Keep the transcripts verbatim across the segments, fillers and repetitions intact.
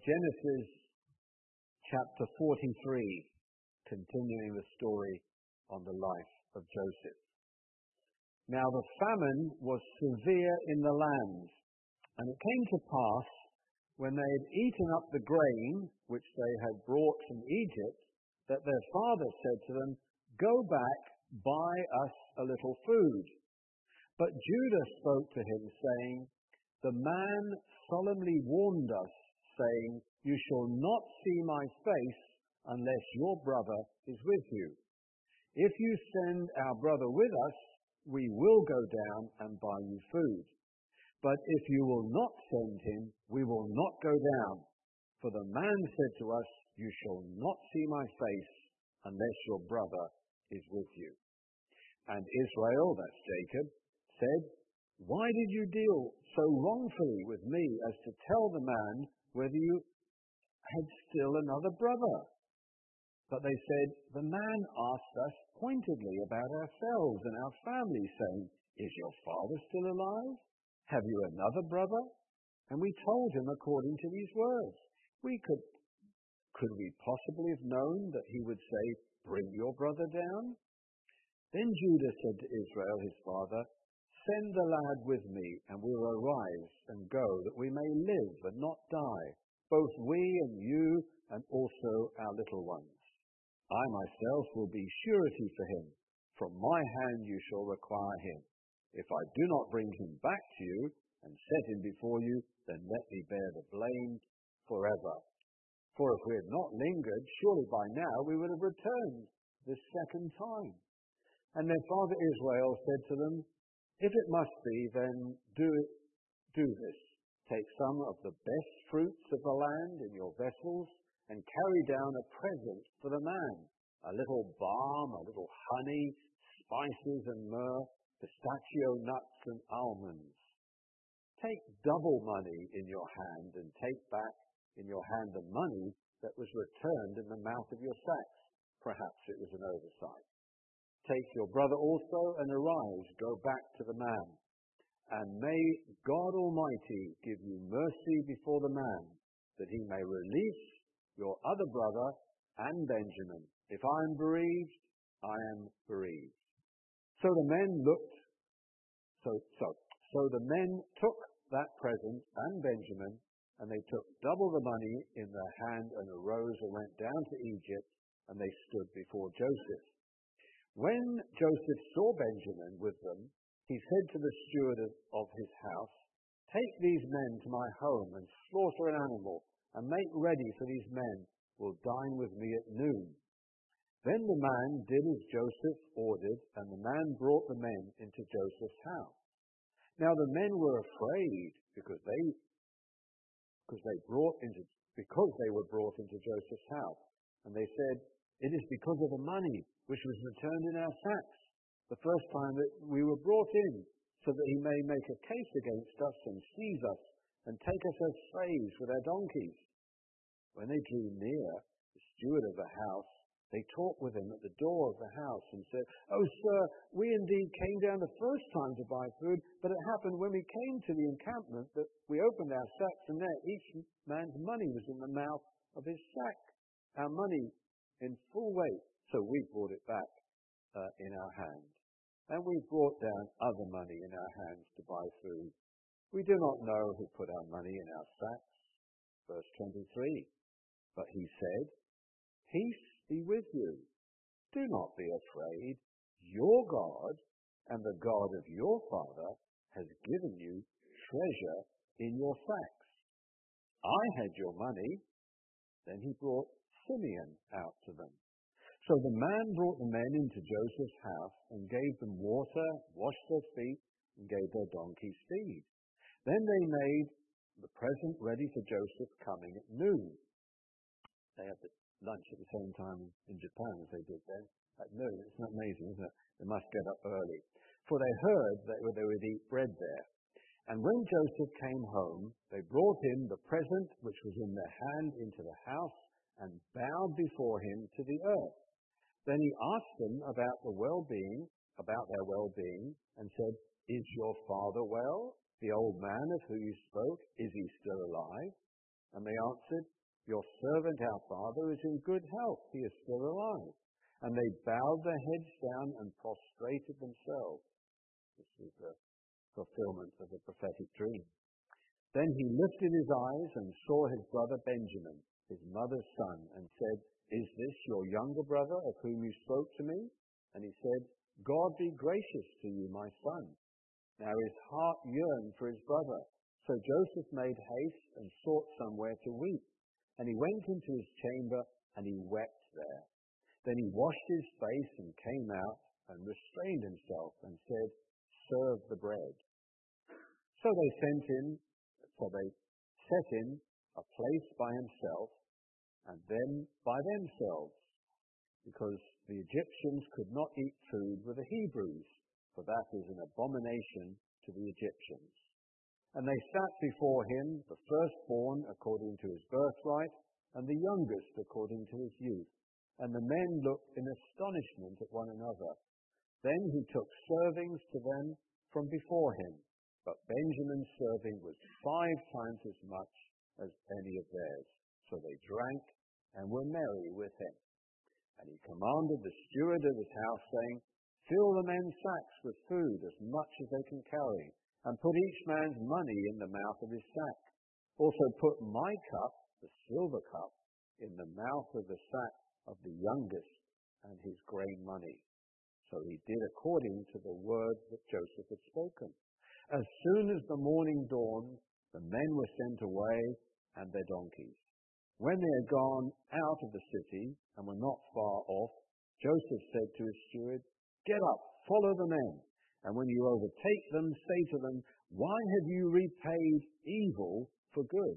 Genesis chapter forty-three, continuing the story on the life of Joseph. Now the famine was severe in the land, and it came to pass, when they had eaten up the grain which they had brought from Egypt, that their father said to them, "Go back, buy us a little food." But Judah spoke to him, saying, "The man solemnly warned us, saying, 'You shall not see my face unless your brother is with you. If you send our brother with us, we will go down and buy you food. But if you will not send him, we will not go down. For the man said to us, you shall not see my face unless your brother is with you.' And Israel," that's Jacob, "said, 'Why did you deal so wrongfully with me as to tell the man whether you had still another brother?' But they said, 'The man asked us pointedly about ourselves and our family, saying, Is your father still alive? Have you another brother?' And we told him according to these words. We could, could we possibly have known that he would say, 'Bring your brother down'?" Then Judah said to Israel, his father, "Send the lad with me, and we will arise and go, that we may live and not die, both we and you, and also our little ones. I myself will be surety for him. From my hand you shall require him. If I do not bring him back to you and set him before you, then let me bear the blame forever. For if we had not lingered, surely by now we would have returned this second time." And their father Israel said to them, "If it must be, then do it, do this. Take some of the best fruits of the land in your vessels, and carry down a present for the man, a little balm, a little honey, spices and myrrh, pistachio nuts and almonds. Take double money in your hand, and take back in your hand the money that was returned in the mouth of your sacks. Perhaps it was an oversight. Take your brother also, and arise, go back to the man. And may God Almighty give you mercy before the man, that he may release your other brother and Benjamin. If I am bereaved, I am bereaved." So the men looked, so, so, so the men took that present and Benjamin, and they took double the money in their hand, and arose and went down to Egypt, and they stood before Joseph. When Joseph saw Benjamin with them, he said to the steward of his house, "Take these men to my home, and slaughter an animal, and make ready, for these men will dine with me at noon." Then the man did as Joseph ordered, and the man brought the men into Joseph's house. Now the men were afraid, because they because they brought into because they were brought into Joseph's house, and they said, "It is because of the money which was returned in our sacks the first time that we were brought in, so that he may make a case against us and seize us and take us as slaves with our donkeys." When they drew near the steward of the house, they talked with him at the door of the house and said, "Oh, sir, we indeed came down the first time to buy food, but it happened when we came to the encampment that we opened our sacks, and there each man's money was in the mouth of his sack, our money in full weight. So we brought it back uh, in our hand. And we brought down other money in our hands to buy food. We do not know who put our money in our sacks." Verse twenty-three. But he said, "Peace be with you. Do not be afraid. Your God and the God of your father has given you treasure in your sacks. I had your money." Then he brought Simeon out to them. So the man brought the men into Joseph's house, and gave them water, washed their feet, and gave their donkeys feed. Then they made the present ready for Joseph coming at noon. They had the lunch at the same time in Japan as they did then, at noon. It's not amazing, isn't it? They must get up early. For they heard that they would eat bread there. And when Joseph came home, they brought him the present which was in their hand into the house, and bowed before him to the earth. Then he asked them about the well-being, about their well-being, and said, "Is your father well? The old man of whom you spoke, is he still alive?" And they answered, father is in good health. He is still alive." And they bowed their heads down and prostrated themselves. This is the fulfillment of the prophetic dream. Then he lifted his eyes and saw his brother Benjamin, his mother's son, and said, "Is this your younger brother of whom you spoke to me?" And he said, "God be gracious to you, my son." Now his heart yearned for his brother. So Joseph made haste and sought somewhere to weep. And he went into his chamber and he wept there. Then he washed his face and came out and restrained himself and said, "Serve the bread." So they sent him, so they set him a place by himself and then by themselves, because the Egyptians could not eat food with the Hebrews, for that is an abomination to the Egyptians. And they sat before him, the firstborn according to his birthright, and the youngest according to his youth. And the men looked in astonishment at one another. Then he took servings to them from before him, but Benjamin's serving was five times as much as any of theirs. So they drank and were merry with him. And he commanded the steward of his house, saying, "Fill the men's sacks with food as much as they can carry, and put each man's money in the mouth of his sack. Also put my cup, the silver cup, in the mouth of the sack of the youngest and his grain money." So he did according to the word that Joseph had spoken. As soon as the morning dawned, the men were sent away and their donkeys. When they had gone out of the city and were not far off, Joseph said to his steward, "Get up, follow the men, and when you overtake them, say to them, 'Why have you repaid evil for good?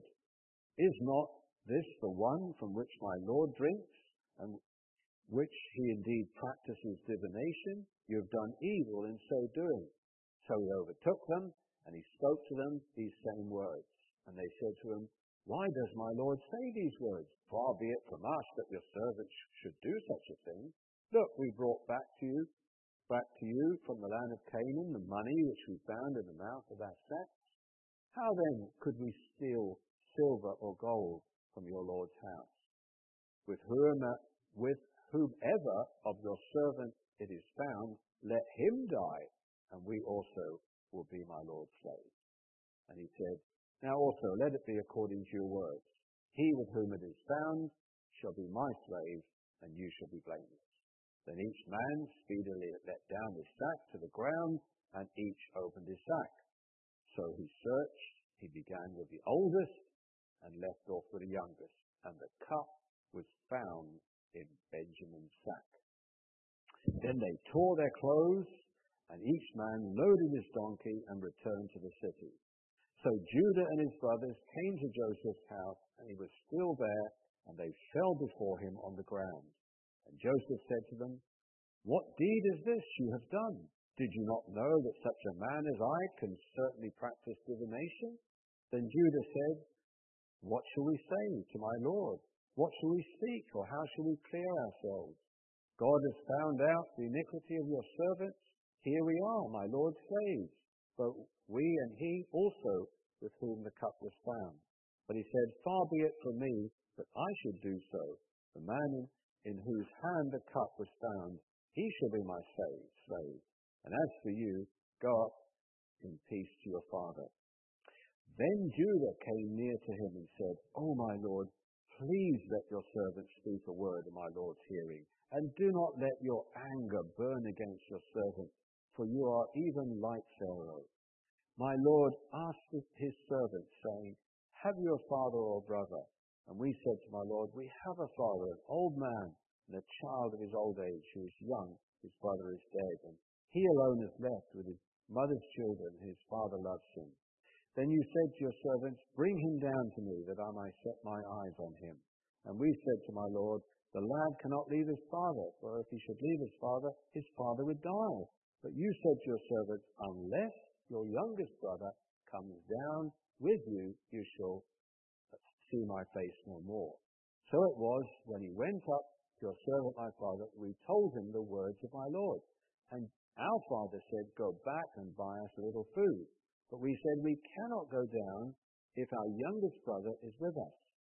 Is not this the one from which my Lord drinks, and which he indeed practices divination? You have done evil in so doing.' So he overtook them, and he spoke to them these same words. And they said to him, 'Why does my Lord say these words? Far be it from us that your servants should do such a thing. Look, we brought back to you, back to you from the land of Canaan the money which we found in the mouth of our sacks. How then could we steal silver or gold from your Lord's house? With whom, with whomever of your servants it is found, let him die, and we also will be my Lord's slaves.' And he said, 'Now also let it be according to your words. He with whom it is found shall be my slave, and you shall be blameless.' Then each man speedily let down his sack to the ground, and each opened his sack. So he searched, he began with the oldest, and left off with the youngest. And the cup was found in Benjamin's sack. Then they tore their clothes, and each man loaded his donkey and returned to the city. So Judah and his brothers came to Joseph's house, and he was still there, and they fell before him on the ground. And Joseph said to them, 'What deed is this you have done? Did you not know that such a man as I can certainly practice divination?' Then Judah said, 'What shall we say to my Lord? What shall we speak, or how shall we clear ourselves? God has found out the iniquity of your servants. Here we are, my Lord's slaves, both we and he also with whom the cup was found.' But he said, 'Far be it from me that I should do so. The man in, in whose hand the cup was found, he shall be my slave, slave. And as for you, go up in peace to your father.' Then Judah came near to him and said, 'O my Lord, please let your servant speak a word in my Lord's hearing, and do not let your anger burn against your servant, for you are even like Pharaoh. My Lord asked his servant, saying, Have you a father or brother? And we said to my Lord, We have a father, an old man, and a child of his old age, who is young. His brother is dead, and he alone is left with his mother's children, and his father loves him. Then you said to your servants, Bring him down to me, that I may set my eyes on him. And we said to my Lord, The lad cannot leave his father, for if he should leave his father, his father would die. But you said to your servants, Unless your youngest brother comes down with you, you shall see my face no more. So it was, when he went up to your servant my father, we told him the words of my Lord. And our father said, Go back and buy us a little food. But we said, We cannot go down if our youngest brother is with us.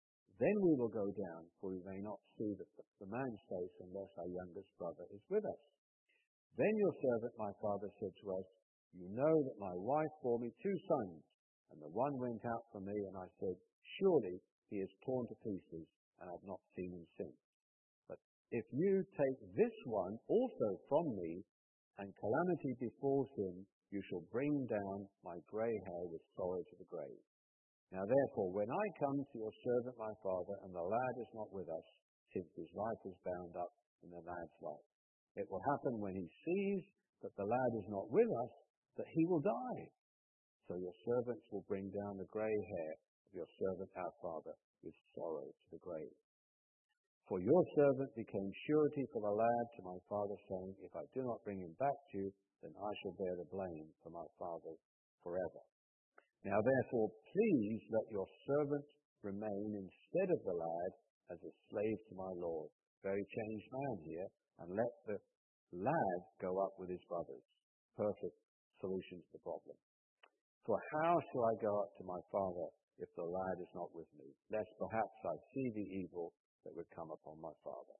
Then we will go down, for we may not see the, the man's face unless our youngest brother is with us. Then your servant, my father, said to us, you know that my wife bore me two sons, and the one went out from me, and I said, surely he is torn to pieces, and I have not seen him since. But if you take this one also from me, and calamity befalls him, you shall bring down my grey hair with sorrow to the grave. Now therefore, when I come to your servant my father, and the lad is not with us, since his life is bound up in the lad's life, it will happen when he sees that the lad is not with us, that he will die. So your servants will bring down the grey hair of your servant our father with sorrow to the grave. For your servant became surety for the lad to my father, saying, if I do not bring him back to you, then I shall bear the blame for my father forever. Now therefore, please let your servant remain instead of the lad as a slave to my Lord. Very changed man here, and let the lad go up with his brothers. Perfect solution to the problem. For how shall I go up to my father if the lad is not with me, lest perhaps I see the evil that would come upon my father?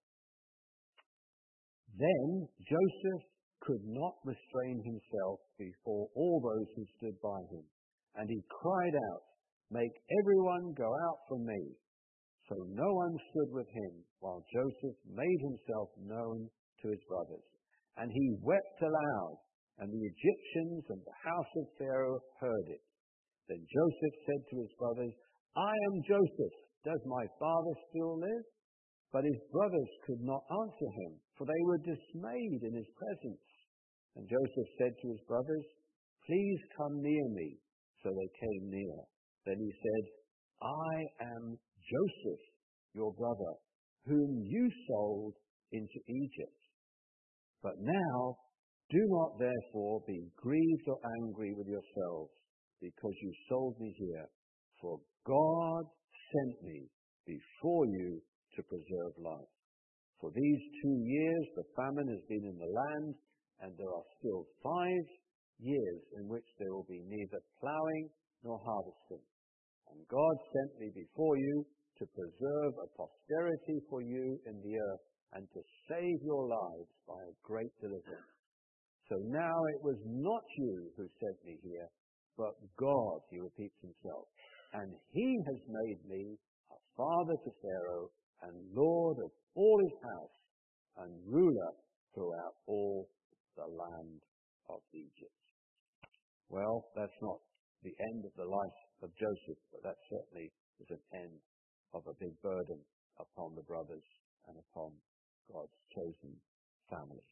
Then Joseph could not restrain himself before all those who stood by him, and he cried out, make everyone go out from me. So no one stood with him, while Joseph made himself known to his brothers. And he wept aloud, and the Egyptians and the house of Pharaoh heard it. Then Joseph said to his brothers, I am Joseph. Does my father still live? But his brothers could not answer him, for they were dismayed in his presence. And Joseph said to his brothers, please come near me. So they came near. Then he said, I am Joseph, your brother, whom you sold into Egypt. But now do not therefore be grieved or angry with yourselves, because you sold me here, for God sent me before you to preserve life. For these two years the famine has been in the land, and there are still five years in which there will be neither ploughing nor harvesting. And God sent me before you to preserve a posterity for you in the earth, and to save your lives by a great deliverance. So now it was not you who sent me here, but God, he repeats himself, and he has made me a father to Pharaoh, and Lord of all his house, and ruler throughout all the land of Egypt. Well, that's not the end of the life of Joseph, but that certainly is an end of a big burden upon the brothers and upon God's chosen family.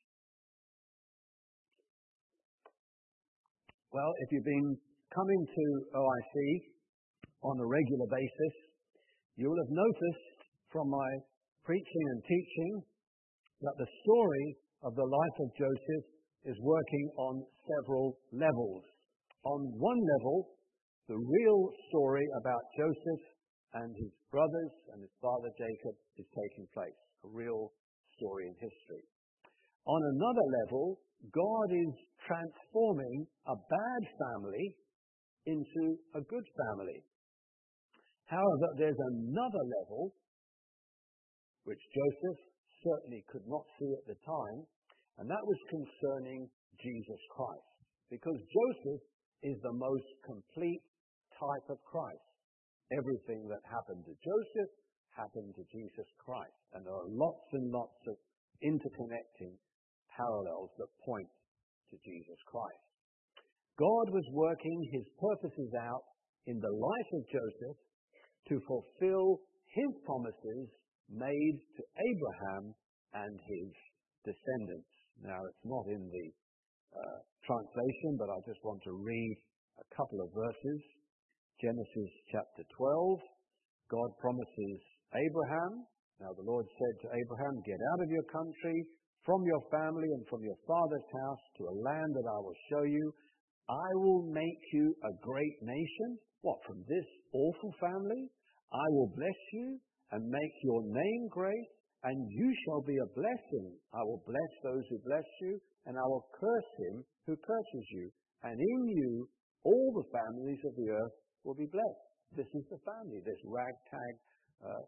Well, if you've been coming to O I C on a regular basis, you will have noticed from my preaching and teaching that the story of the life of Joseph is working on several levels. On one level, the real story about Joseph and his brothers and his father Jacob is taking place, a real story in history. On another level, God is transforming a bad family into a good family. However, there's another level, which Joseph certainly could not see at the time, and that was concerning Jesus Christ. Because Joseph is the most complete type of Christ. Everything that happened to Joseph happened to Jesus Christ. And there are lots and lots of interconnecting parallels that point to Jesus Christ. God was working his purposes out in the life of Joseph to fulfill his promises made to Abraham and his descendants. Now, it's not in the uh, translation, but I just want to read a couple of verses. Genesis chapter twelve, God promises Abraham. Now the Lord said to Abraham, get out of your country, from your family and from your father's house to a land that I will show you. I will make you a great nation. What, from this awful family? I will bless you and make your name great, and you shall be a blessing. I will bless those who bless you, and I will curse him who curses you. And in you all the families of the earth will be blessed. This is the family, this ragtag uh,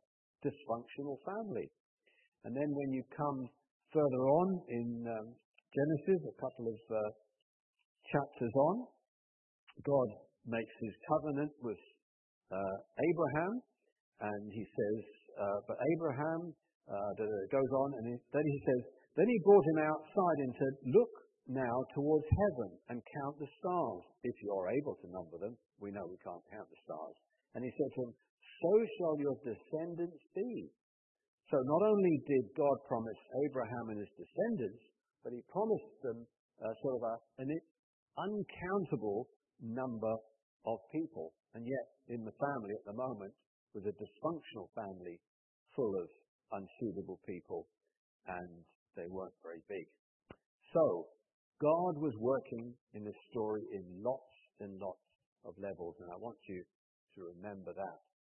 dysfunctional family. And then when you come further on in um, Genesis, a couple of uh, chapters on, God makes his covenant with uh, Abraham, and he says, uh, but Abraham, uh, it goes on, and then he says, then he brought him outside and said, look now towards heaven and count the stars, if you are able to number them. We know we can't count the stars. And he said to him, so shall your descendants be. So not only did God promise Abraham and his descendants, but he promised them uh, sort of a, an uncountable number of people. And yet, in the family at the moment, was a dysfunctional family full of unsuitable people, and they weren't very big. So, God was working in this story in lots and lots of levels, and I want you to remember that.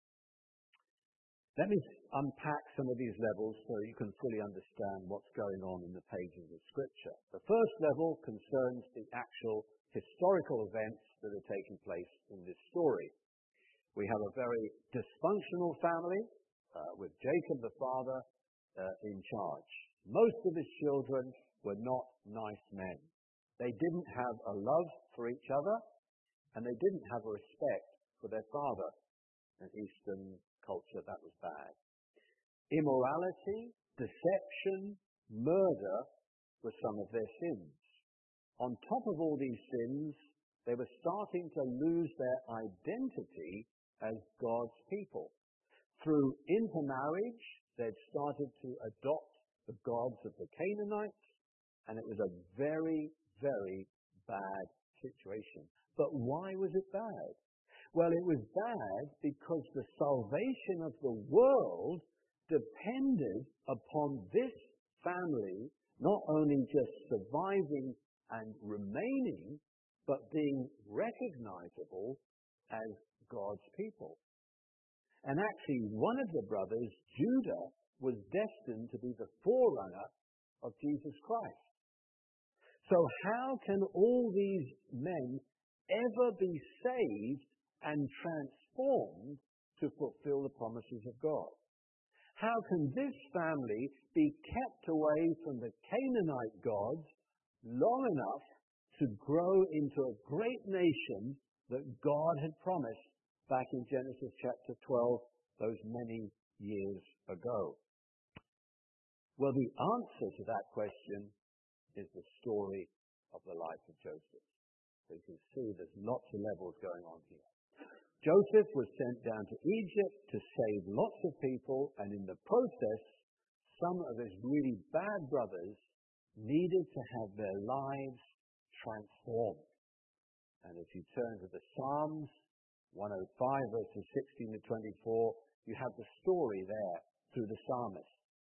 Let me unpack some of these levels so you can fully understand what's going on in the pages of Scripture. The first level concerns the actual historical events that are taking place in this story. We have a very dysfunctional family uh, with Jacob the father uh, in charge. Most of his children were not nice men. They didn't have a love for each other, and they didn't have a respect for their father. In Eastern culture, that was bad. Immorality, deception, murder were some of their sins. On top of all these sins, they were starting to lose their identity as God's people. Through intermarriage, they'd started to adopt the gods of the Canaanites, and it was a very, very bad situation. But why was it bad? Well, it was bad because the salvation of the world depended upon this family not only just surviving and remaining, but being recognizable as God's people. And actually, one of the brothers, Judah, was destined to be the forerunner of Jesus Christ. So how can all these men ever be saved and transformed to fulfill the promises of God? How can this family be kept away from the Canaanite gods long enough to grow into a great nation that God had promised back in Genesis chapter twelve, those many years ago? Well, the answer to that question is the story of the life of Joseph. So you can see there's lots of levels going on here. Joseph was sent down to Egypt to save lots of people, and in the process, some of his really bad brothers needed to have their lives transformed. And if you turn to the Psalms, one oh five verses sixteen to twenty-four, you have the story there through the psalmist.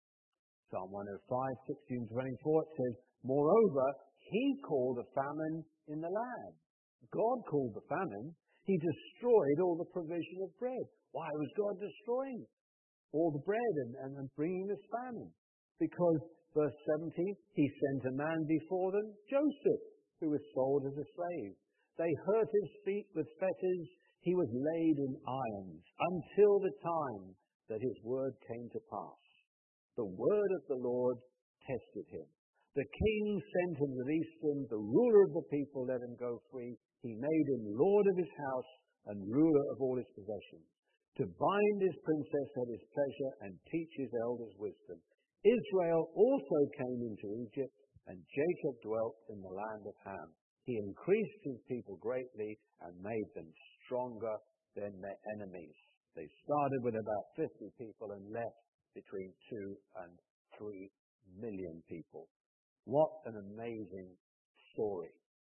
Psalm one oh five, sixteen to twenty-four, it says, moreover, he called a famine in the land. God called the famine. He destroyed all the provision of bread. Why was God destroying all the bread and, and, and bringing this famine? Because, verse seventeen, he sent a man before them, Joseph, who was sold as a slave. They hurt his feet with fetters. He was laid in irons until the time that his word came to pass. The word of the Lord tested him. The king sent him released him. The ruler of the people let him go free. He made him lord of his house and ruler of all his possessions. To bind his princess at his pleasure and teach his elders wisdom. Israel also came into Egypt, and Jacob dwelt in the land of Ham. He increased his people greatly and made them stronger than their enemies. They started with about fifty people and left between two and three million people. What an amazing story.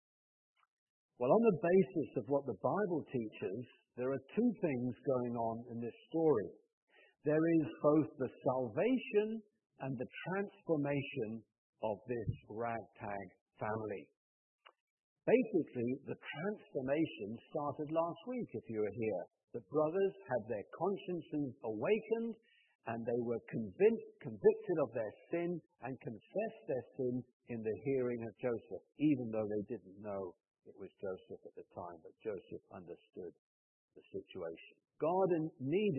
Well, on the basis of what the Bible teaches, there are two things going on in this story. There is both the salvation and the transformation of this ragtag family. Basically, the transformation started last week, if you were here. The brothers had their consciences awakened, and they were convinced, convicted of their sin and confessed their sin in the hearing of Joseph, even though they didn't know it was Joseph at the time, but Joseph understood the situation. God needed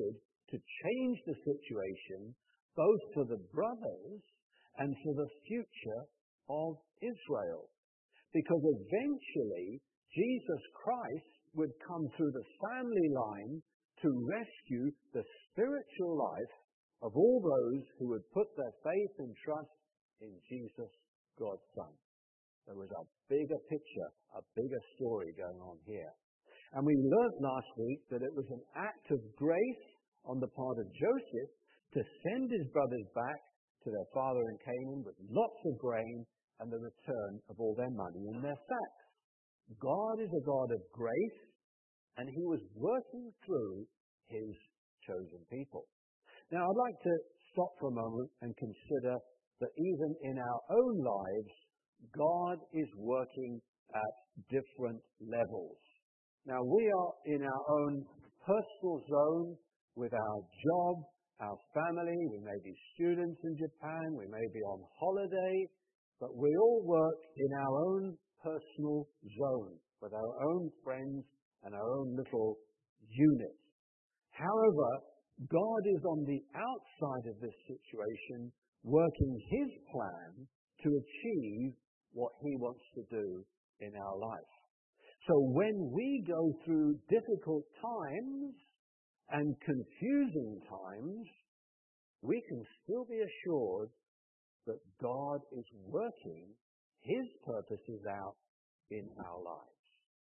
to change the situation both for the brothers and for the future of Israel. Because eventually, Jesus Christ would come through the family line to rescue the spiritual life of all those who would put their faith and trust in Jesus, God's Son. There was a bigger picture, a bigger story going on here. And we learnt last week that it was an act of grace on the part of Joseph to send his brothers back to their father in Canaan with lots of grain and the return of all their money in their sacks. God is a God of grace, and he was working through his chosen people. Now, I'd like to stop for a moment and consider that even in our own lives, God is working at different levels. Now, we are in our own personal zone with our job, our family. We may be students in Japan. We may be on holiday. But we all work in our own personal zone with our own friends and our own little unit. However, God is on the outside of this situation working his plan to achieve what he wants to do in our life. So when we go through difficult times and confusing times, we can still be assured that God is working his purposes out in our lives.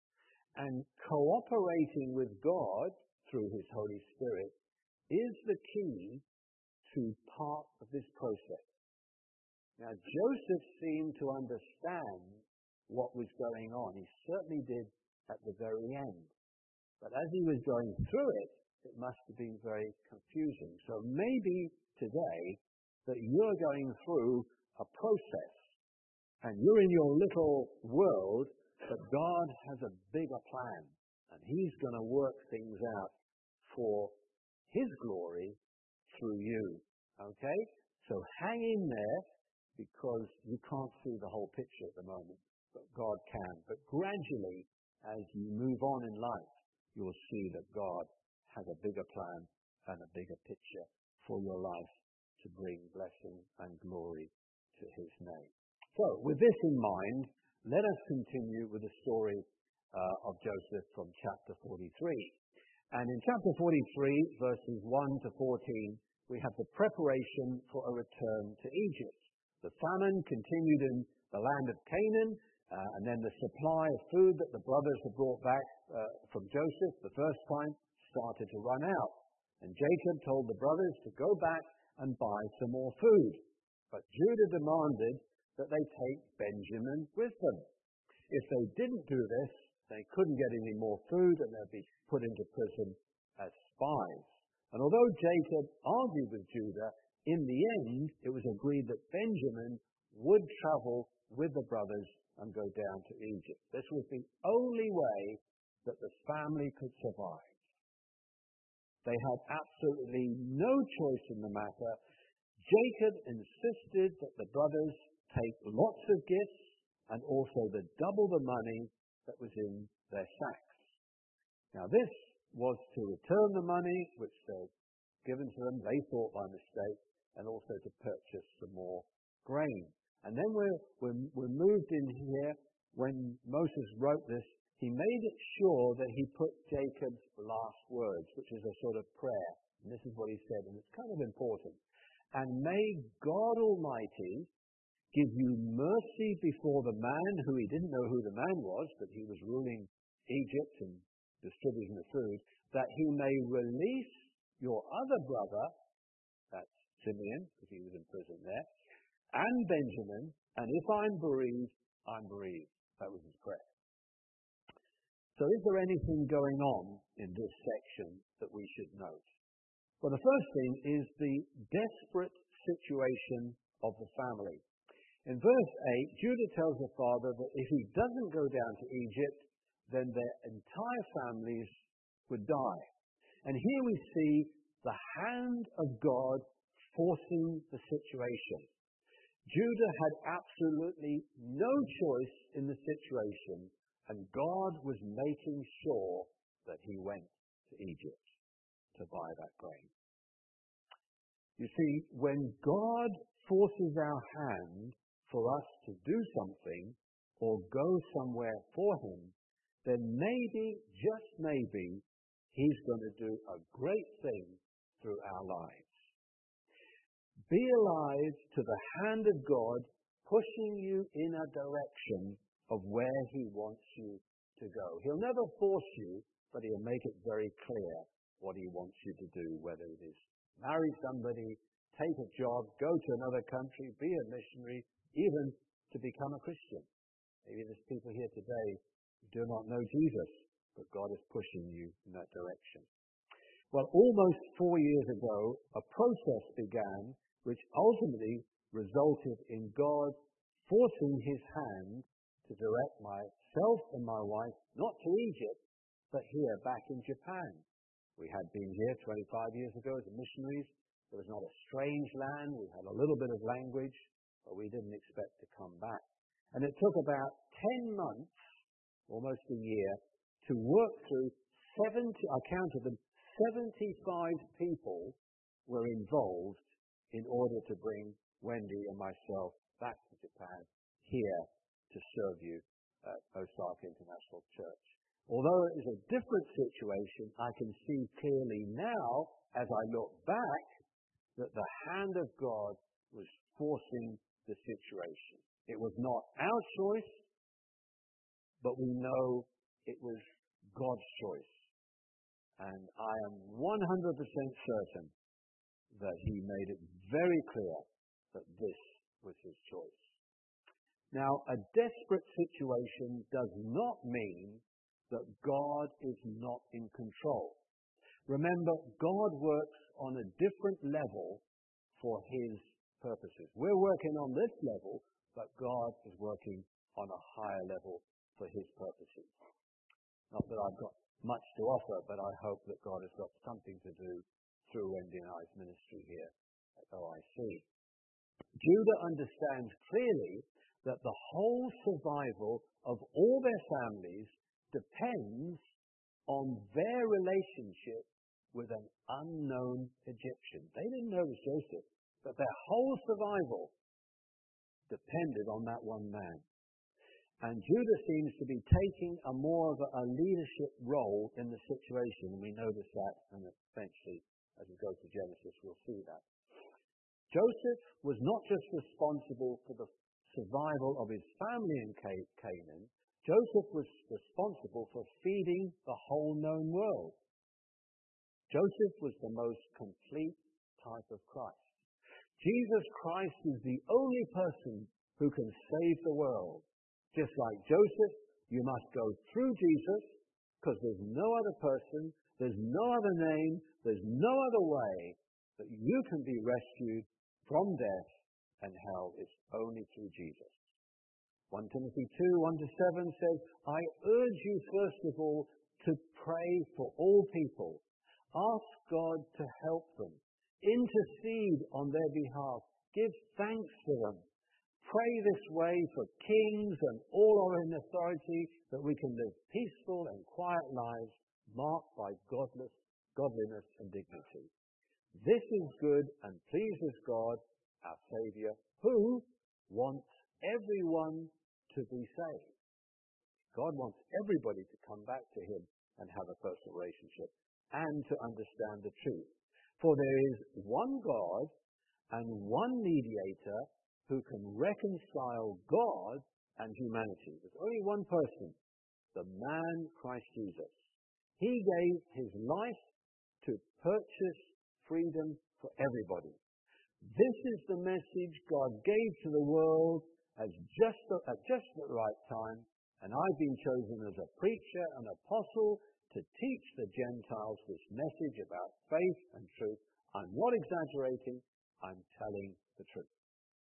And cooperating with God through his Holy Spirit is the key to part of this process. Now, Joseph seemed to understand what was going on. He certainly did at the very end. But as he was going through it, it must have been very confusing. So maybe today that you're going through a process and you're in your little world, but God has a bigger plan and he's going to work things out for his glory through you. Okay? So hang in there, because you can't see the whole picture at the moment, but God can. But gradually, as you move on in life, you'll see that God has a bigger plan and a bigger picture for your life to bring blessing and glory to his name. So, with this in mind, let us continue with the story uh, of Joseph from chapter forty-three. And in chapter forty-three, verses one to fourteen, we have the preparation for a return to Egypt. The famine continued in the land of Canaan, uh, and then the supply of food that the brothers had brought back uh, from Joseph the first time started to run out. And Jacob told the brothers to go back and buy some more food. But Judah demanded that they take Benjamin with them. If they didn't do this, they couldn't get any more food and they'd be put into prison as spies. And although Jacob argued with Judah, in the end, it was agreed that Benjamin would travel with the brothers and go down to Egypt. This was the only way that the family could survive. They had absolutely no choice in the matter. Jacob insisted that the brothers take lots of gifts and also the double the money that was in their sacks. Now this was to return the money which they'd given to them, they thought by mistake, and also to purchase some more grain. And then we're, we're, we're moved in here. When Moses wrote this, he made it sure that he put Jacob's last words, which is a sort of prayer. And this is what he said, and it's kind of important. And may God Almighty give you mercy before the man who he didn't know who the man was, but he was ruling Egypt and distributing the food, that he may release your other brother, that's Simeon, because he was in prison there, and Benjamin, and if I'm bereaved, I'm bereaved. That was his prayer. So is there anything going on in this section that we should note? Well, the first thing is the desperate situation of the family. In verse eight, Judah tells the father that if he doesn't go down to Egypt, then their entire families would die. And here we see the hand of God forcing the situation. Judah had absolutely no choice in the situation, and God was making sure that he went to Egypt to buy that grain. You see, when God forces our hand for us to do something or go somewhere for him, then maybe, just maybe, he's going to do a great thing through our lives. Be alive to the hand of God pushing you in a direction of where he wants you to go. He'll never force you, but he'll make it very clear what he wants you to do, whether it is marry somebody, take a job, go to another country, be a missionary, even to become a Christian. Maybe there's people here today who do not know Jesus, but God is pushing you in that direction. Well, almost four years ago, a process began which ultimately resulted in God forcing his hand to direct myself and my wife, not to Egypt, but here back in Japan. We had been here twenty-five years ago as missionaries. It was not a strange land. We had a little bit of language, but we didn't expect to come back. And it took about ten months, almost a year, to work through seventy, I counted them, seventy-five people were involved in order to bring Wendy and myself back to Japan, here to serve you at Osaka International Church. Although it is a different situation, I can see clearly now, as I look back, that the hand of God was forcing the situation. It was not our choice, but we know it was God's choice. And I am one hundred percent certain that he made it very clear that this was his choice. Now, a desperate situation does not mean that God is not in control. Remember, God works on a different level for his purposes. We're working on this level, but God is working on a higher level for his purposes. Not that I've got much to offer, but I hope that God has got something to do through Wendy and I's ministry here at O I C. Judah understands clearly that the whole survival of all their families depends on their relationship with an unknown Egyptian. They didn't know it was Joseph, but their whole survival depended on that one man. And Judah seems to be taking a more of a, a leadership role in the situation, and we notice that, and eventually, as we go to Genesis, we'll see that. Joseph was not just responsible for the survival of his family in Canaan. Joseph was responsible for feeding the whole known world. Joseph was the most complete type of Christ. Jesus Christ is the only person who can save the world. Just like Joseph, you must go through Jesus, because there's no other person, there's no other name, there's no other way that you can be rescued from death and hell. It's only through Jesus. First Timothy two, one to seven says, I urge you first of all to pray for all people. Ask God to help them. Intercede on their behalf. Give thanks for them. Pray this way for kings and all who are in authority, that we can live peaceful and quiet lives marked by godless, godliness and dignity. This is good and pleases God, our Saviour, who wants everyone to be saved. God wants everybody to come back to him and have a personal relationship and to understand the truth. For there is one God and one mediator who can reconcile God and humanity. There's only one person, the man Christ Jesus. He gave his life to purchase freedom for everybody. This is the message God gave to the world as just the, at just the right time, and I've been chosen as a preacher and apostle to teach the Gentiles this message about faith and truth. I'm not exaggerating, I'm telling the truth.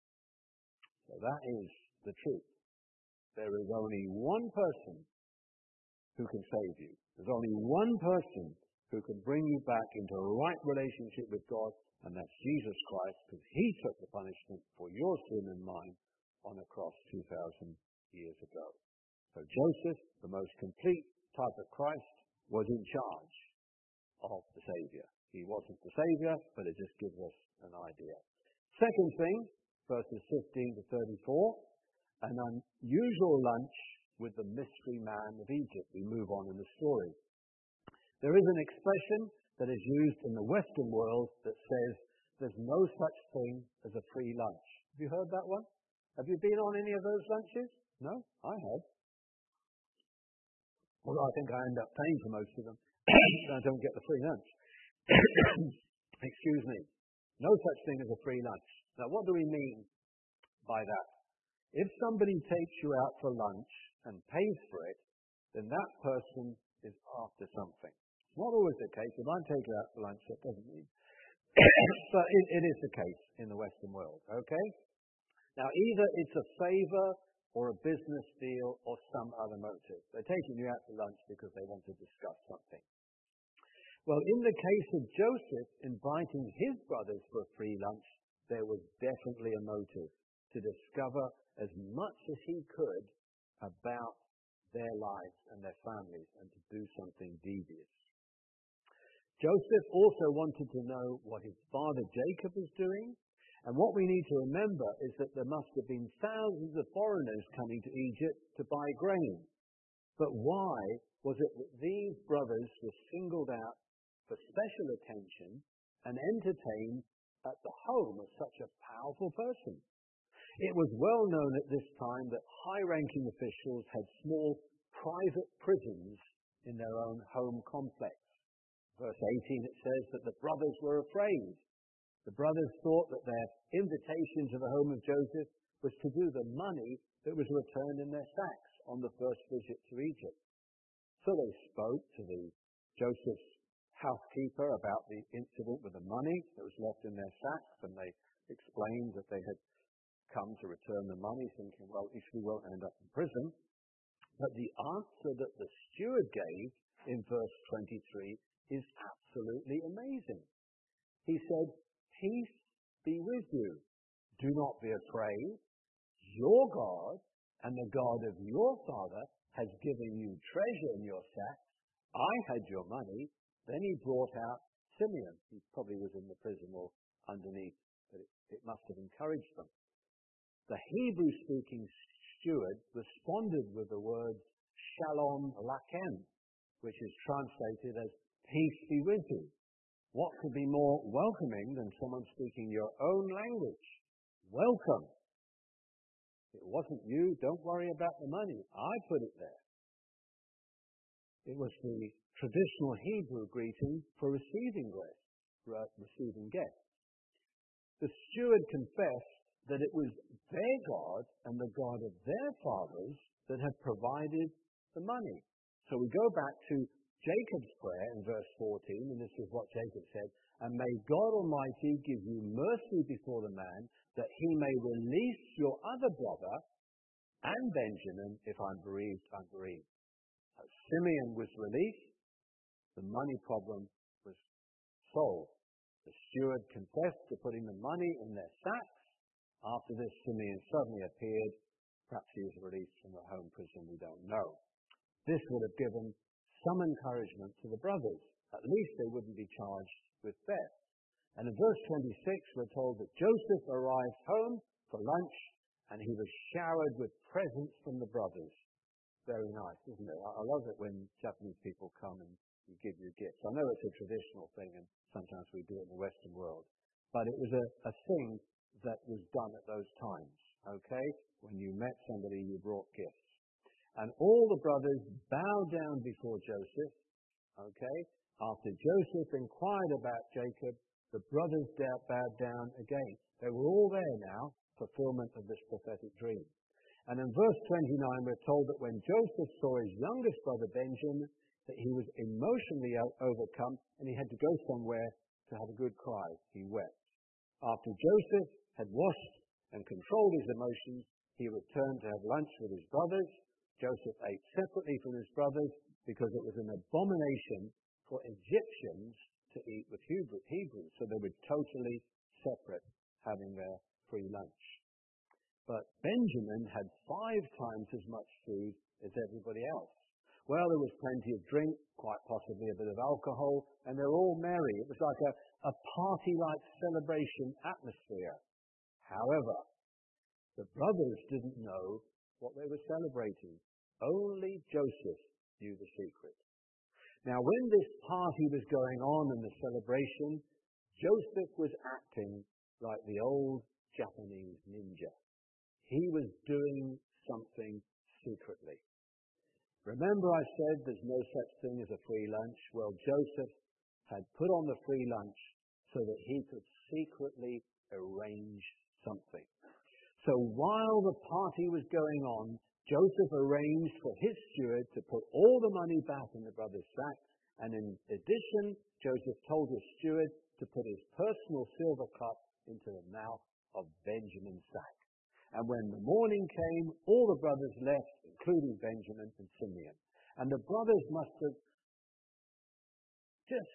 So that is the truth. There is only one person who can save you. There's only one person who can bring you back into a right relationship with God, and that's Jesus Christ, because he took the punishment for your sin and mine on a cross two thousand years ago. So Joseph, the most complete type of Christ, was in charge of the Savior. He wasn't the Savior, but it just gives us an idea. Second thing, verses fifteen to thirty-four, an unusual lunch with the mystery man of Egypt. We move on in the story. There is an expression that is used in the Western world that says there's no such thing as a free lunch. Have you heard that one? Have you been on any of those lunches? No? I have. Well, I think I end up paying for most of them. I don't get the free lunch. Excuse me. No such thing as a free lunch. Now, what do we mean by that? If somebody takes you out for lunch and pays for it, then that person is after something. It's not always the case. If I take you out for lunch, that doesn't mean. But it, it is the case in the Western world, okay? Now, either it's a favor or a business deal or some other motive. They're taking you out for lunch because they want to discuss something. Well, in the case of Joseph inviting his brothers for a free lunch, there was definitely a motive to discover as much as he could about their lives and their families and to do something devious. Joseph also wanted to know what his father Jacob was doing. And what we need to remember is that there must have been thousands of foreigners coming to Egypt to buy grain. But why was it that these brothers were singled out for special attention and entertained at the home of such a powerful person? It was well known at this time that high-ranking officials had small private prisons in their own home complex. Verse eighteen, it says that the brothers were afraid. The brothers thought that their invitation to the home of Joseph was to do the money that was returned in their sacks on the first visit to Egypt. So they spoke to the Joseph's housekeeper about the incident with the money that was left in their sacks, and they explained that they had come to return the money, thinking, well, at least we won't end up in prison. But the answer that the steward gave in verse twenty-three is absolutely amazing. He said, "Peace be with you. Do not be afraid. Your God and the God of your father has given you treasure in your sacks. I had your money." Then he brought out Simeon. He probably was in the prison or underneath, but it, it must have encouraged them. The Hebrew-speaking steward responded with the words Shalom Lachem, which is translated as peace be with you. What could be more welcoming than someone speaking your own language? Welcome. It wasn't you. Don't worry about the money. I put it there. It was the traditional Hebrew greeting for receiving guests. Receiving guests. The steward confessed that it was their God and the God of their fathers that had provided the money. So we go back to Jacob's prayer in verse fourteen, and this is what Jacob said, "And may God Almighty give you mercy before the man, that he may release your other brother and Benjamin. If I'm bereaved, I'm bereaved." So Simeon was released. The money problem was solved. The steward confessed to putting the money in their sacks. After this, Simeon suddenly appeared. Perhaps he was released from the home prison, we don't know. This would have given some encouragement to the brothers. At least they wouldn't be charged with theft. And in verse twenty-six, we're told that Joseph arrived home for lunch, and he was showered with presents from the brothers. Very nice, isn't it? I love it when Japanese people come and you give you gifts. I know it's a traditional thing, and sometimes we do it in the Western world. But it was a, a thing that was done at those times, okay? When you met somebody, you brought gifts. And all the brothers bowed down before Joseph, okay? After Joseph inquired about Jacob, the brothers bowed down again. They were all there now, fulfillment of this prophetic dream. And in verse twenty-nine, we're told that when Joseph saw his youngest brother Benjamin, that he was emotionally overcome and he had to go somewhere to have a good cry. He wept. After Joseph had washed and controlled his emotions, he returned to have lunch with his brothers. Joseph ate separately from his brothers because it was an abomination for Egyptians to eat with Hebrews. So they were totally separate, having their free lunch. But Benjamin had five times as much food as everybody else. Well, there was plenty of drink, quite possibly a bit of alcohol, and they're all merry. It was like a, a party-like celebration atmosphere. However, the brothers didn't know what they were celebrating. Only Joseph knew the secret. Now, when this party was going on in the celebration, Joseph was acting like the old Japanese ninja. He was doing something secretly. Remember I said there's no such thing as a free lunch? Well, Joseph had put on the free lunch so that he could secretly arrange something. So while the party was going on, Joseph arranged for his steward to put all the money back in the brothers' sacks, and in addition, Joseph told his steward to put his personal silver cup into the mouth of Benjamin's sack. And when the morning came, all the brothers left, including Benjamin and Simeon. And the brothers must have just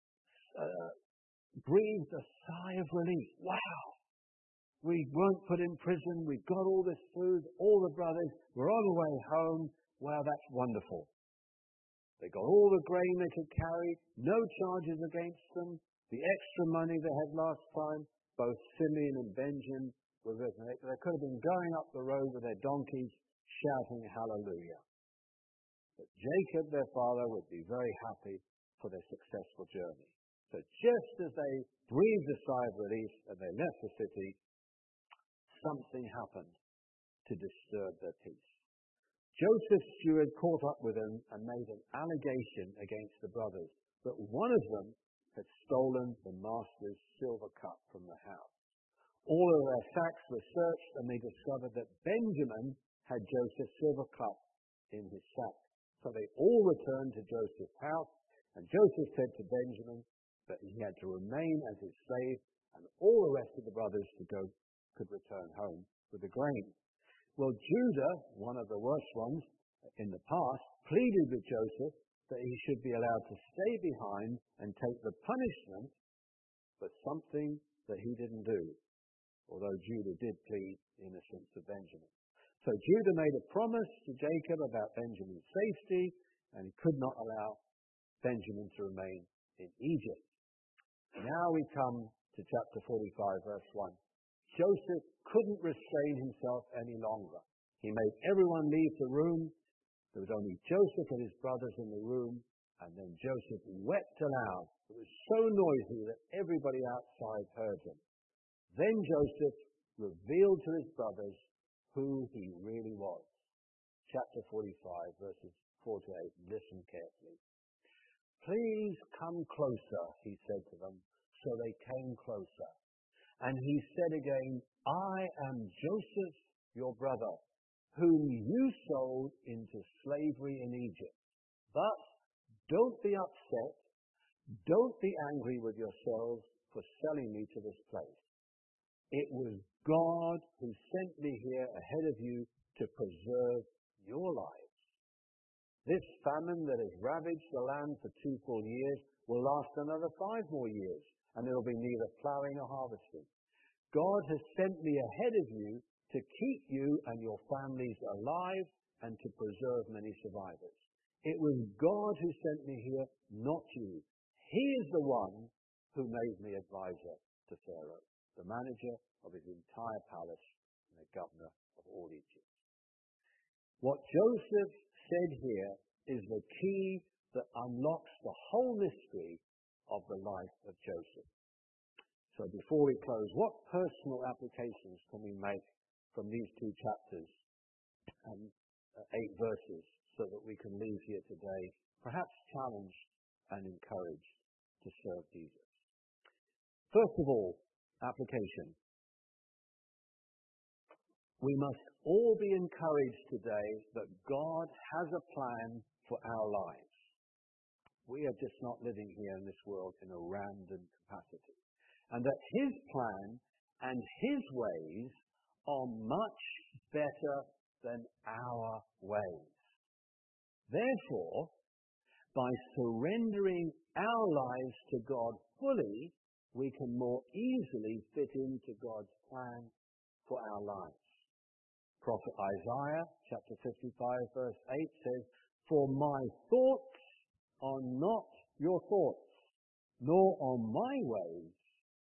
uh, breathed a sigh of relief. Wow! We weren't put in prison. We've got all this food. All the brothers were on the way home. Wow, that's wonderful. They got all the grain they could carry. No charges against them. The extra money they had last time, both Simeon and Benjamin were with them. They could have been going up the road with their donkeys shouting hallelujah. But Jacob, their father, would be very happy for their successful journey. So just as they breathed a sigh of relief and they left the city, something happened to disturb their peace. Joseph's steward caught up with them and made an allegation against the brothers that one of them had stolen the master's silver cup from the house. All of their sacks were searched, and they discovered that Benjamin had Joseph's silver cup in his sack. So they all returned to Joseph's house, and Joseph said to Benjamin that he had to remain as his slave, and all the rest of the brothers to go, could return home with the grain. Well, Judah, one of the worst ones in the past, pleaded with Joseph that he should be allowed to stay behind and take the punishment for something that he didn't do, although Judah did plead the innocence of Benjamin. So Judah made a promise to Jacob about Benjamin's safety, and he could not allow Benjamin to remain in Egypt. Now we come to chapter forty-five, verse one. Joseph couldn't restrain himself any longer. He made everyone leave the room. There was only Joseph and his brothers in the room, and then Joseph wept aloud. It was so noisy that everybody outside heard him. Then Joseph revealed to his brothers who he really was. Chapter forty-five, verses four to eight. Listen carefully. Please come closer, he said to them. So they came closer. And he said again, I am Joseph, your brother, whom you sold into slavery in Egypt. But don't be upset. Don't be angry with yourselves for selling me to this place. It was God who sent me here ahead of you to preserve your lives. This famine that has ravaged the land for two full years will last another five more years, and there will be neither plowing nor harvesting. God has sent me ahead of you to keep you and your families alive and to preserve many survivors. It was God who sent me here, not you. He is the one who made me advisor to Pharaoh, the manager of his entire palace and the governor of all Egypt. What Joseph said here is the key that unlocks the whole mystery of the life of Joseph. So before we close, what personal applications can we make from these two chapters and uh, eight verses so that we can leave here today, perhaps challenged and encouraged to serve Jesus? First of all, application. We must all be encouraged today that God has a plan for our lives. We are just not living here in this world in a random capacity. And that his plan and his ways are much better than our ways. Therefore, by surrendering our lives to God fully, we can more easily fit into God's plan for our lives. Prophet Isaiah, chapter fifty-five, verse eight says, For my thoughts are not your thoughts, nor are my ways,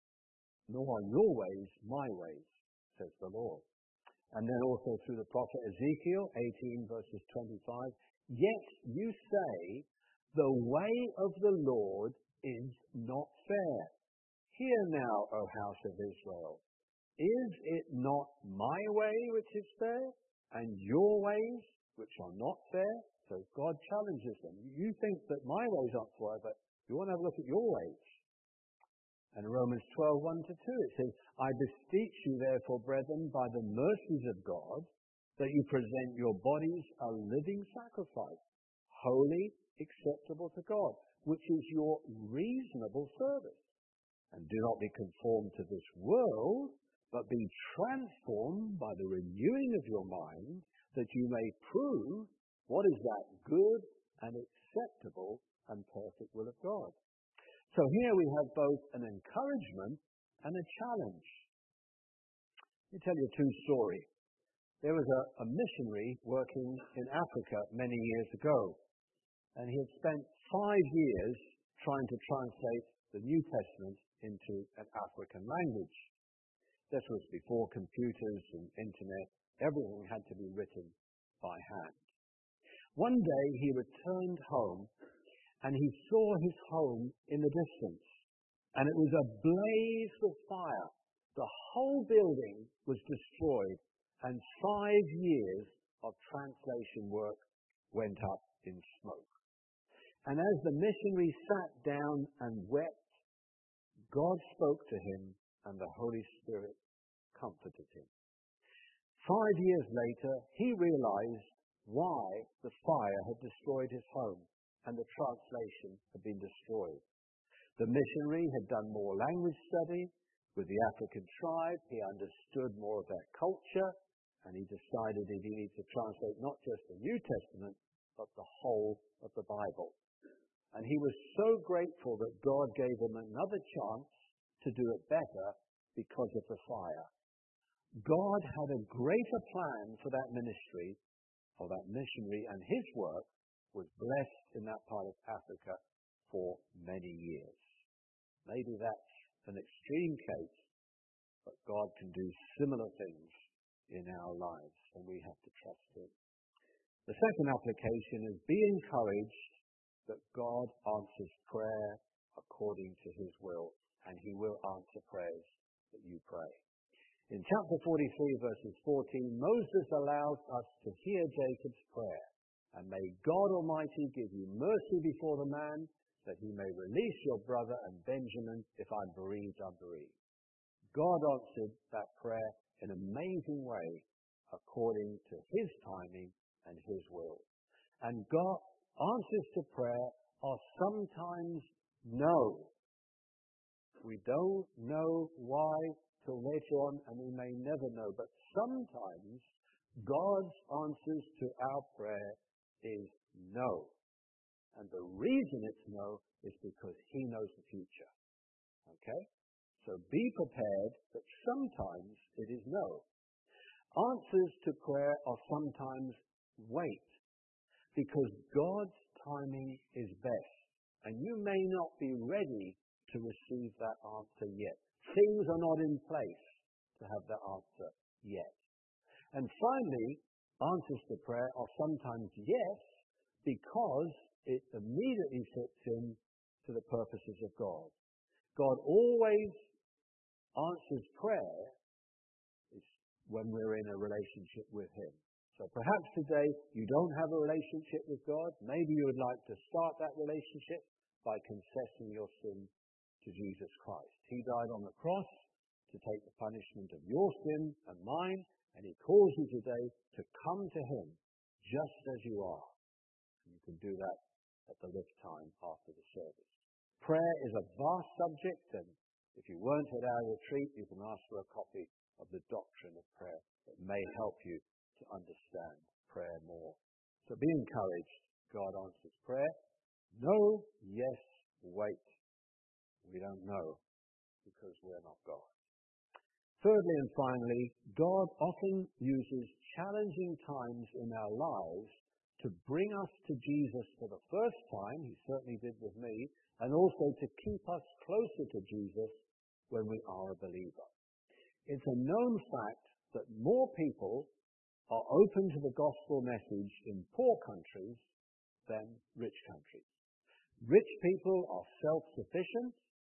nor are your ways my ways, says the Lord. And then also through the prophet Ezekiel, eighteen verses twenty-five, yet you say, the way of the Lord is not fair. Hear now, O house of Israel, is it not my way which is fair, and your ways which are not fair? So God challenges them. You think that my ways aren't fair, but you want to have a look at your ways. And Romans twelve, one to two, it says, I beseech you therefore, brethren, by the mercies of God, that you present your bodies a living sacrifice, holy, acceptable to God, which is your reasonable service. And do not be conformed to this world, but be transformed by the renewing of your mind, that you may prove what is that good and acceptable and perfect will of God. So here we have both an encouragement and a challenge. Let me tell you a true story. There was a, a missionary working in Africa many years ago, and he had spent five years trying to translate the New Testament into an African language. This was before computers and internet. Everything had to be written by hand. One day he returned home, and he saw his home in the distance, and it was ablaze with fire. The whole building was destroyed, and five years of translation work went up in smoke. And as the missionary sat down and wept, God spoke to him, and the Holy Spirit comforted him. Five years later, he realized why the fire had destroyed his home, and the translation had been destroyed. The missionary had done more language study with the African tribe. He understood more of their culture, and he decided that he needed to translate not just the New Testament, but the whole of the Bible. And he was so grateful that God gave him another chance to do it better because of the fire. God had a greater plan for that ministry, for that missionary, and his work was blessed in that part of Africa for many years. Maybe that's an extreme case, but God can do similar things in our lives, and we have to trust him. The second application is be encouraged that God answers prayer according to his will, and he will answer prayers that you pray. In chapter forty-three, verses fourteen, Moses allows us to hear Jacob's prayer. And may God Almighty give you mercy before the man, that he may release your brother and Benjamin, if I'm bereaved, I'm bereaved. God answered that prayer in an amazing way, according to his timing and his will. And God answers to prayer are sometimes no. We don't know why till later on, and we may never know. But sometimes God's answers to our prayer is no. And the reason it's no is because he knows the future. Okay? So be prepared that sometimes it is no. Answers to prayer are sometimes wait, because God's timing is best. And you may not be ready to receive that answer yet. Things are not in place to have that answer yet. And finally, answers to prayer are sometimes yes, because it immediately fits in to the purposes of God. God always answers prayer when we're in a relationship with him. So perhaps today you don't have a relationship with God. Maybe you would like to start that relationship by confessing your sin to Jesus Christ. He died on the cross to take the punishment of your sin and mine, and he calls you today to come to him just as you are. And you can do that at the lift time after the service. Prayer is a vast subject, and if you weren't at our retreat, you can ask for a copy of the doctrine of prayer that may help you to understand prayer more. So be encouraged. God answers prayer. No, yes, wait. We don't know because we're not God. Thirdly and finally, God often uses challenging times in our lives to bring us to Jesus for the first time, he certainly did with me, and also to keep us closer to Jesus when we are a believer. It's a known fact that more people are open to the gospel message in poor countries than rich countries. Rich people are self-sufficient.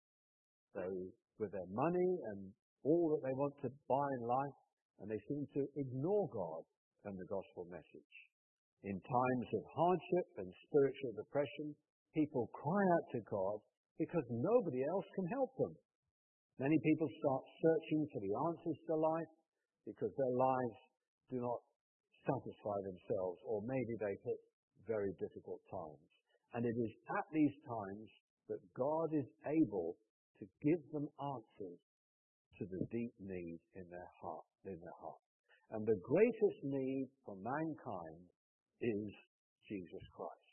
They, with their money and all that they want to buy in life, and they seem to ignore God and the gospel message. In times of hardship and spiritual depression, people cry out to God because nobody else can help them. Many people start searching for the answers to life because their lives do not satisfy themselves, or maybe they hit very difficult times. And it is at these times that God is able to give them answers to the deep need in their heart, in their heart. And the greatest need for mankind is Jesus Christ.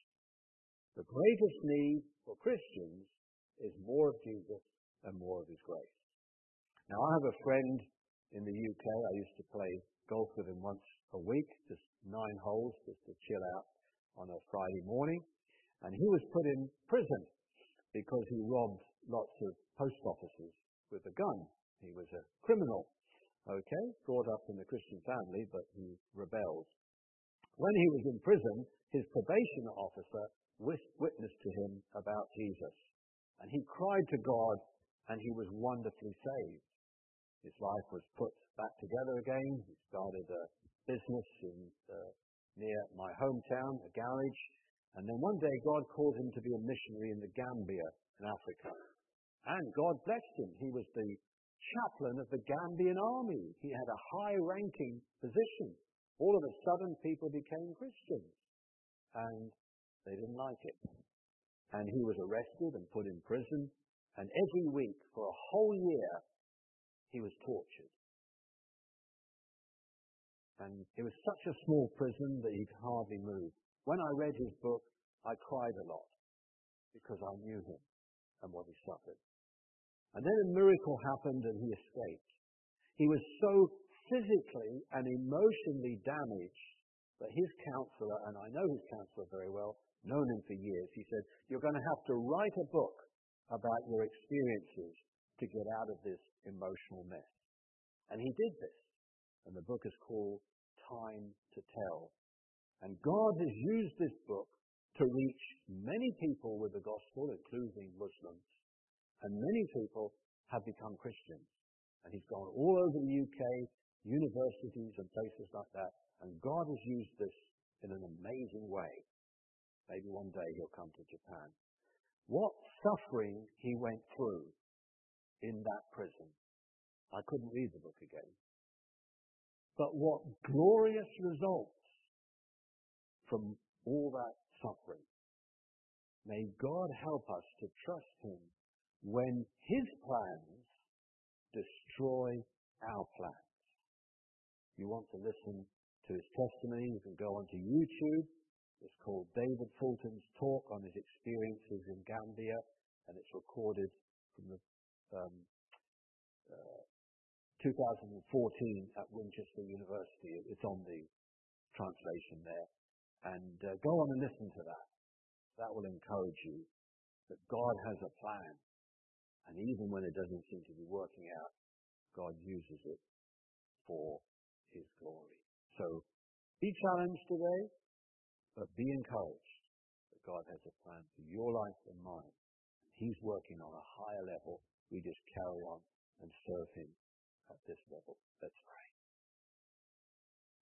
The greatest need for Christians is more of Jesus and more of his grace. Now, I have a friend in the U K. I used to play golf with him once a week, just nine holes, just to chill out on a Friday morning. And he was put in prison because he robbed lots of post offices with a gun. He was a criminal, okay, brought up in a Christian family, but he rebelled. When he was in prison, his probation officer witnessed to him about Jesus. And he cried to God, and he was wonderfully saved. His life was put back together again. He started a business in, uh, near my hometown, a garage. And then one day God called him to be a missionary in the Gambia in Africa. And God blessed him. He was the chaplain of the Gambian army. He had a high-ranking position. All of a sudden, people became Christians. And they didn't like it. And he was arrested and put in prison. And every week, for a whole year, he was tortured. And it was such a small prison that he could hardly move. When I read his book, I cried a lot because I knew him and what he suffered. And then a miracle happened and he escaped. He was so physically and emotionally damaged that his counselor, and I know his counselor very well, known him for years, he said, "You're going to have to write a book about your experiences to get out of this emotional mess." And he did this. And the book is called Time to Tell. And God has used this book to reach many people with the gospel, including Muslims. And many people have become Christians. And he's gone all over the U K, universities and places like that. And God has used this in an amazing way. Maybe one day he'll come to Japan. What suffering he went through in that prison. I couldn't read the book again. But what glorious results from all that suffering. May God help us to trust him when his plans destroy our plans. If you want to listen to his testimony, you can go onto YouTube. It's called David Fulton's Talk on his experiences in Gambia, and it's recorded from the um, uh, two thousand fourteen at Winchester University. It's on the translation there. And uh, go on and listen to that. That will encourage you that God has a plan. And even when it doesn't seem to be working out, God uses it for his glory. So be challenged today, but be encouraged that God has a plan for your life and mine. He's working on a higher level. We just carry on and serve him at this level. Let's pray.